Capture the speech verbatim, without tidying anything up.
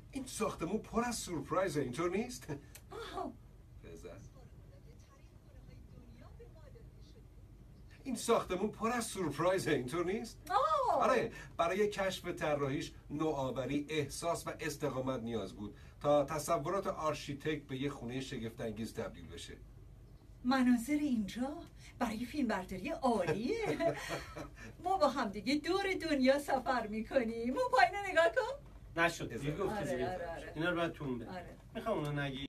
این ساختمون پر از سورپرایز، اینطور نیست؟ آه. این ساختمون پر از سورپرایز، اینطور نیست؟ آه. آره، برای کشف طراحیش نوآوری، احساس و استقامت نیاز بود تا تصورات آرشیتکت به یه خونه شگفت‌انگیز تبدیل بشه. مناظر اینجا برای فیلم برداری عالیه. ما با هم دیگه دور دنیا سفر میکنیم. اون پایین نگاه کن. نشد دیگه گفتی آره، دیگه. آره، آره. اینا رو باید تون بده. آره. میخوام اونو نگی.